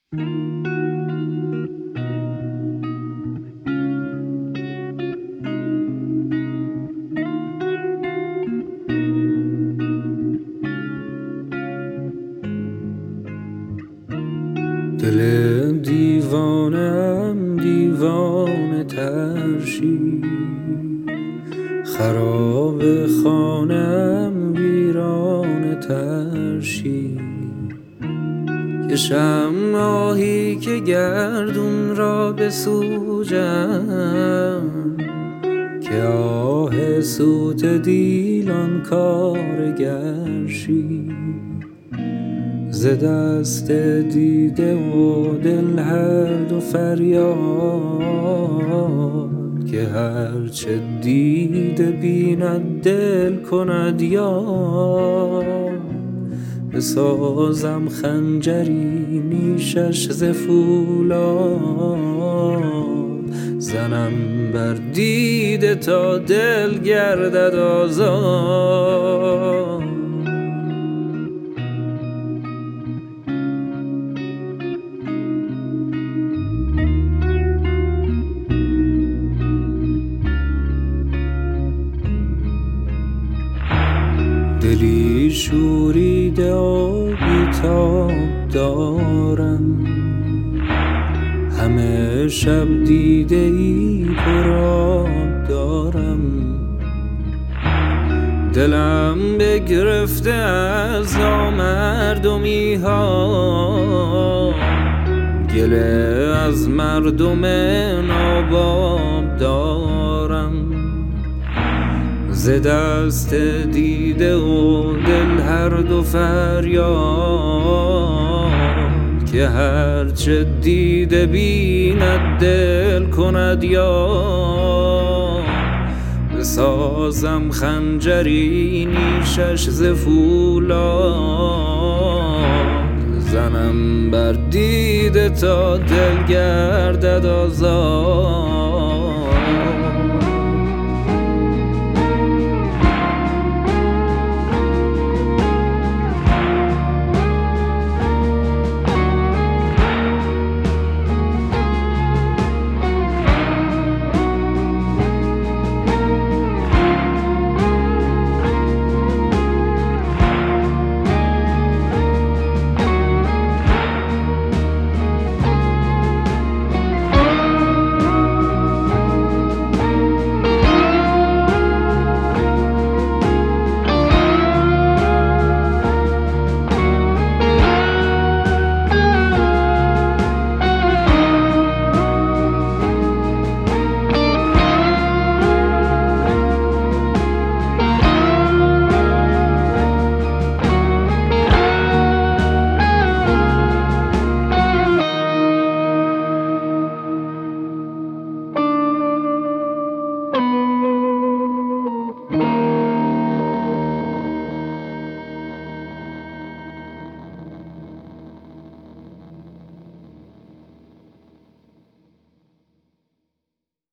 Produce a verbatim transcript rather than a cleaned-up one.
دل دیوانم دیوانه ترشی، خراب خانم ویرانه ترشی. کشم آهی که گردون را بسوجم، که آه سوت دیلان کارگرشی. ز دست دیده و دل هر دو فریاد، که هرچه دیده بیند دل کند یاد. بسازم خنجری نیشش ز فولاد، زنم بر دیده تا دل گردد آزاد. دلی شوریده و بی‌تاب دارم، همه شب دیده ای پر آب دارم. دلم بگرفته از نامردمی ها، گله از مردم ناباب دارم. ز دست دیده و دل هر دو فریاد، که هرچه دیده بیند دل کند یاد. بسازم خنجری نیشش ز فولاد، زنم بر دیده تا دل گردد آزاد.